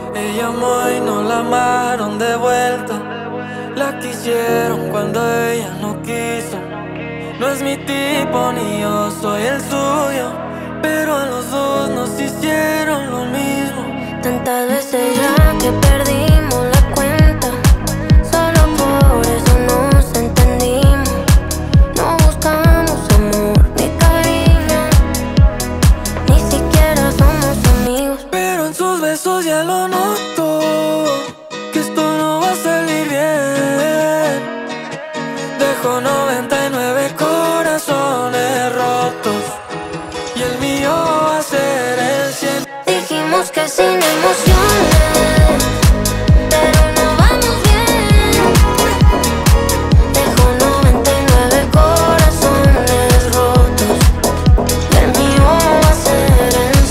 Ella llamó y no la amaron de vuelta. La quisieron cuando ella no quiso. No es mi tipo ni yo soy el suyo, pero a los dos nos hicieron lo mismo. Tantas veces ya que perdimos la cuenta, solo por eso nos entendimos. No buscamos amor ni cariño, ni siquiera somos amigos. Pero en sus besos ya lo noto, que esto no va a salir bien. Dejó 99 corazones rotos y el mío va a ser el 100. Dijimos que sin emociones, pero no vamos bien. Dejó 99 corazones rotos y el mío va a ser el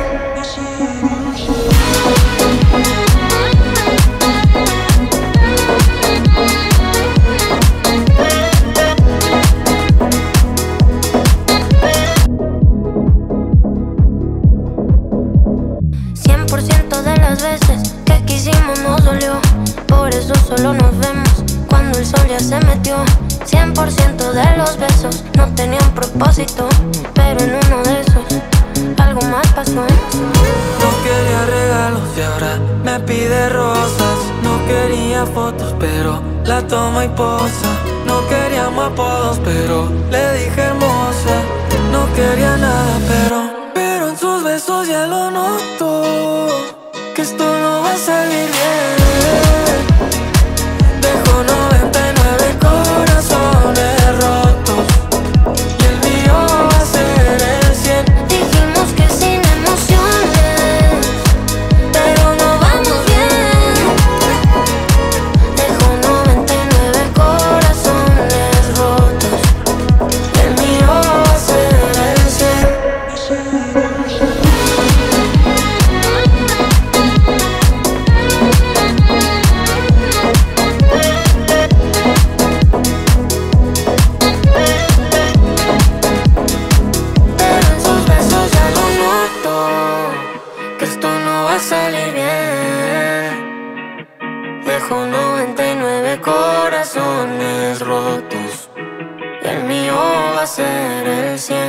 100% de las veces que quisimos nos dolió, por eso solo nos vemos cuando el sol ya se metió. 100% de los besos no tenían propósito, pero en uno de esos algo más pasó. No quería regalos y ahora me pide rosas. No quería fotos, pero la toma y posa. No queríamos apodos, pero le dije hermosa. No quería nada, pero en sus besos ya lo noto, que esto no va a salir bien. Dejó 99 corazones rotos y el mío va a ser el 100. Dijimos que sin emociones, pero no vamos bien. Dejó 99 corazones rotos y el mío va a ser el 100. Pero en sus besos ya lo noto, que esto no va a salir bien. Dejó 99 corazones rotos y el mío va a ser el 100.